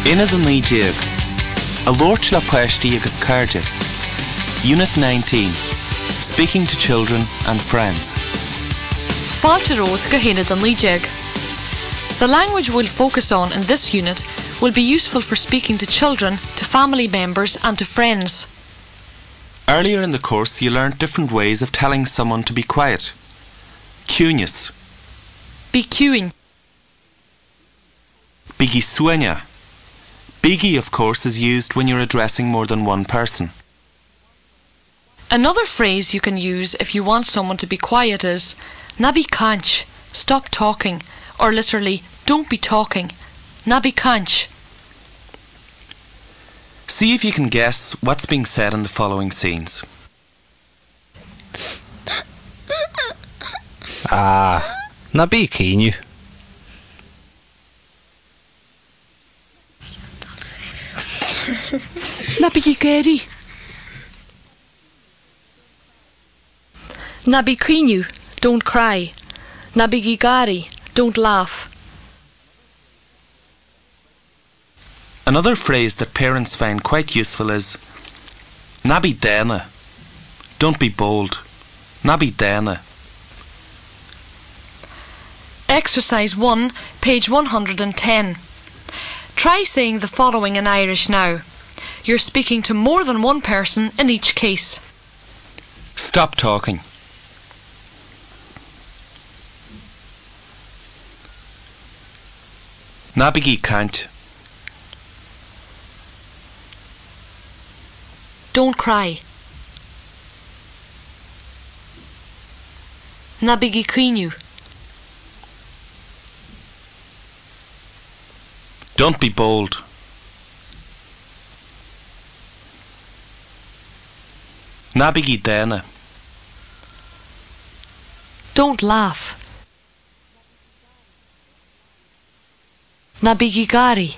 Ina den Lídeag, a Lorch la Peshti agus Cardiff. Unit 19, Speaking to Children and Friends. Fáilte ród go héine den Lídeag. The language we'll focus on in this unit will be useful for speaking to children, to family members and to friends. Earlier in the course you learnt different ways of telling someone to be quiet. Cúneas. Be queuing. Bígí suaine. Bígí, of course, is used when you're addressing more than one person. Another phrase you can use if you want someone to be quiet is na bí caint, stop talking, or literally don't be talking. Na bí caint. See if you can guess what's being said in the following scenes. Na bí cíniú. Na bí géirí. Na bí cíniú, don't cry. Na bí gari, don't laugh. Another phrase that parents find quite useful is na bí déine. Don't be bold. Na bí déine. Exercise 1, page 110. Try saying the following in Irish now. You're speaking to more than one person in each case. Stop talking. Na bí caint. Don't cry. Na bí cíniú. Don't be bold. Na bí déine. Don't laugh. Na bí gari.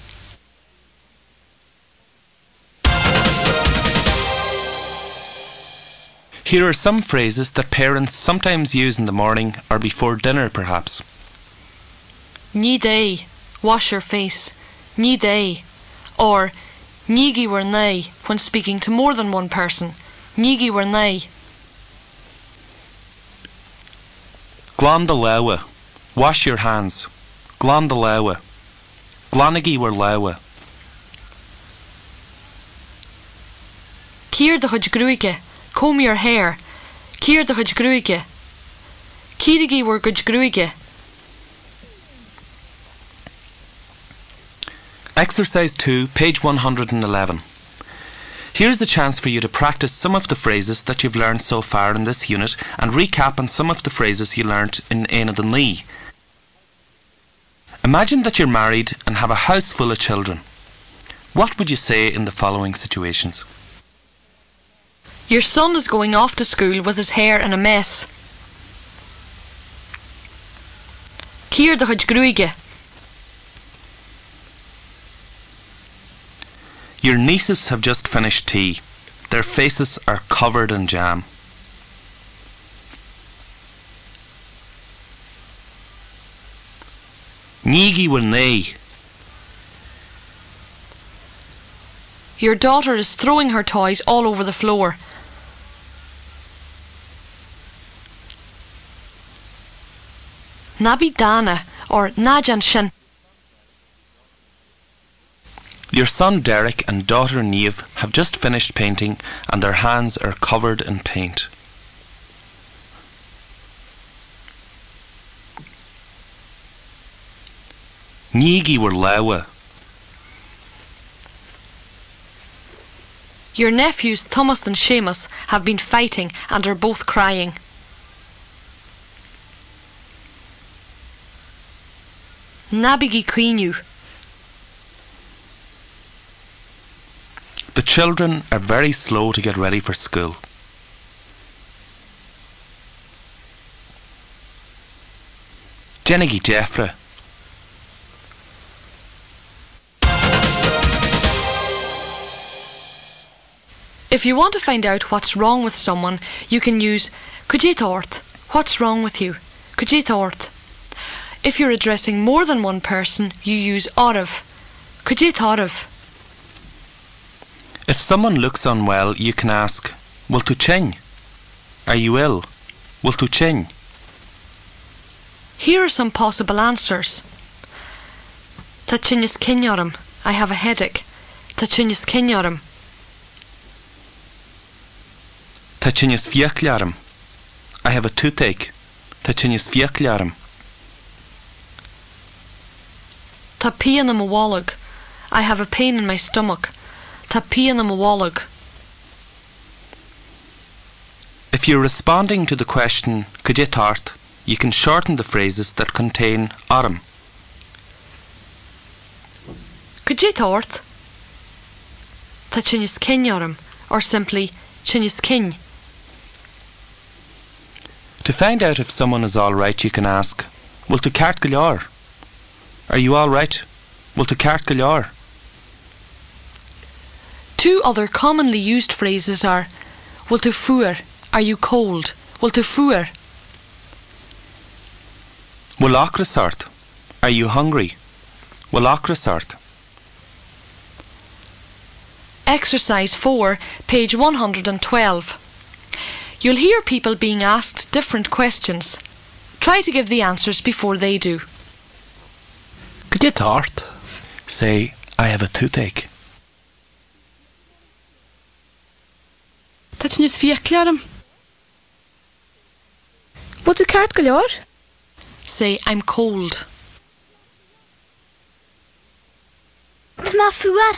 Here are some phrases that parents sometimes use in the morning or before dinner, perhaps. Ní dé, wash your face. Ní dé. Or nígi war nay when speaking to more than one person. Nígi war nay. Glán de leabhar. Wash your hands. Glán de leabhar. Glánigi war leabhar. Cír de chuid grúige. Comb your hair. Cír de chuid grúige. Círigi war gud grúige. Exercise 2, page 111. Here's the chance for you to practice some of the phrases that you've learned so far in this unit and recap on some of the phrases you learnt in Éanna den Lí. Imagine that you're married and have a house full of children. What would you say in the following situations? Your son is going off to school with his hair in a mess. Cír de chuid grúige. Your nieces have just finished tea. Their faces are covered in jam. Nígi war nay. Your daughter is throwing her toys all over the floor. Na bí dána or nájan sin. Your son Derek and daughter Niamh have just finished painting and their hands are covered in paint. Nígi war leabhar. Your nephews Thomas and Seamus have been fighting and are both crying. Na bí cíniú. The children are very slow to get ready for school. Dénigí Jeffra. If you want to find out what's wrong with someone, you can use Cuid ort. What's wrong with you? Cuid ort. If you're addressing more than one person, you use oraibh. Could you thought of? If someone looks unwell, you can ask, Will tú chin? Are you ill? Will tú chin? Here are some possible answers. Tá cinnis cinnearm. I have a headache. Tá cinnis cinnearm. Tá cinnis fiachlarm. I have a toothache. Tá cinnis fiachlarm. Tá pean am a wallag. I have a pain in my stomach. Tá pean am a wallag. If you're responding to the question, could you tart, you can shorten the phrases that contain orm. Could you thought? Tá cinnis cinnearm, or simply cinnis cin. To find out if someone is all right, you can ask, Will tú cart go leor? Are you all right? Will tú cart go leor? Two other commonly used phrases are Will tú fuair? Are you cold? Will tú fuair? Will ochra sort? Are you hungry? Will ochra sort? Exercise 4, page 112. You'll hear people being asked different questions. Try to give the answers before they do. Could you thought? Say, I have a toothache. Tá cinnis fiachlarm. Will tú cart go leor? Say, I'm cold. Tá má fuair.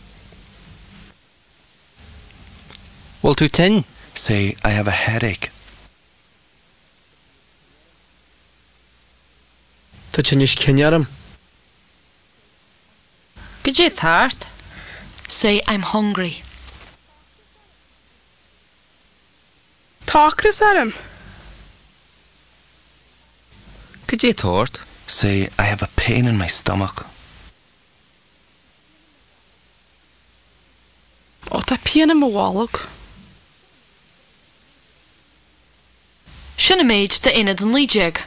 Will tú tin? Say, I have a headache. Tá cinnis cinnearm. Could you thought? Say, I'm hungry. Táchras arm. Could you thought? Say, I have a pain in my stomach. Ó tá pean am a wallag. Sinna méid de inad an lídeag.